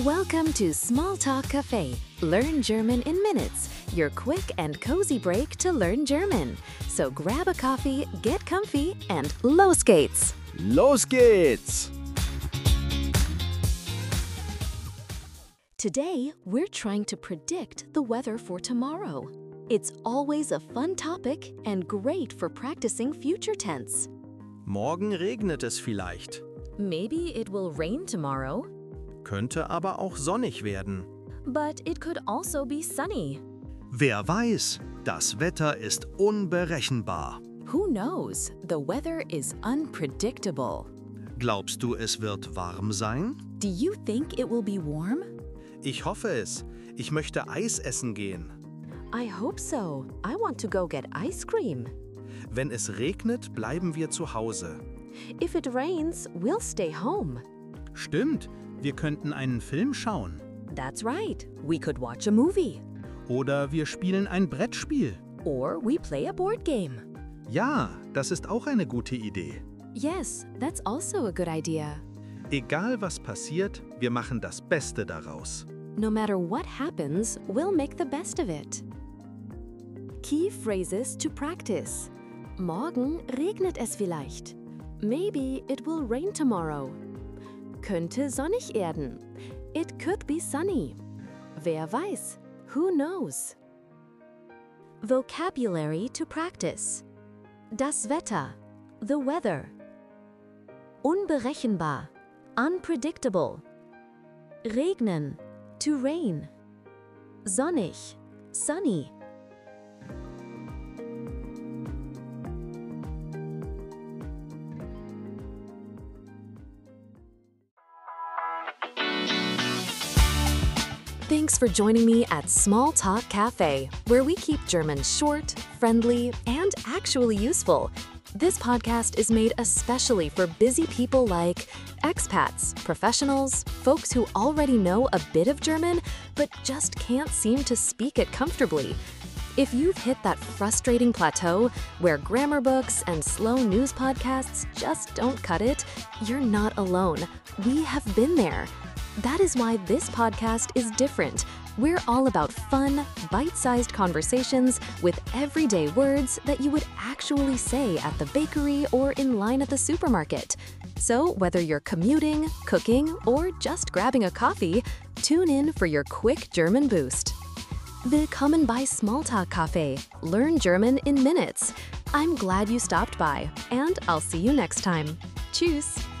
Welcome to Smalltalk Cafe. Learn German in minutes. Your quick and cozy break to learn German. So grab a coffee, get comfy, and los geht's! Los geht's! Today, we're trying to predict the weather for tomorrow. It's always a fun topic and great for practicing future tense. Morgen regnet es vielleicht. Maybe it will rain tomorrow, Könnte aber auch sonnig werden. but it could also be sunny. Wer weiß, das Wetter ist unberechenbar. Who knows? The weather is unpredictable. Glaubst du, es wird warm sein? Do you think it will be warm? Ich hoffe es. Ich möchte Eis essen gehen. I hope so. I want to go get ice cream. Wenn es regnet, bleiben wir zu Hause. If it rains, we'll stay home. Stimmt, wir könnten einen Film schauen. That's right. We could watch a movie. Oder wir spielen ein Brettspiel. Or we play a board game. Ja, das ist auch eine gute Idee. Yes, that's also a good idea. Egal was passiert, wir machen das Beste daraus. No matter what happens, we'll make the best of it. Key phrases to practice. Morgen regnet es vielleicht. Maybe it will rain tomorrow. Könnte sonnig werden. It could be sunny. Wer weiß? Who knows? Vocabulary to practice. Das Wetter. The weather. Unberechenbar. Unpredictable. Regnen. To rain. Sonnig. Sunny. Thanks for joining me at Smalltalk Cafe, where we keep German short, friendly, and actually useful. This podcast is made especially for busy people like expats, professionals, folks who already know a bit of German but just can't seem to speak it comfortably. If you've hit that frustrating plateau where grammar books and slow news podcasts just don't cut it, you're not alone. We have been there. That is why this podcast is different. We're all about fun, bite-sized conversations with everyday words that you would actually say at the bakery or in line at the supermarket. So whether you're commuting, cooking, or just grabbing a coffee, tune in for your quick German boost. Willkommen bei Smalltalk Cafe. Learn German in minutes. I'm glad you stopped by, and I'll see you next time. Tschüss!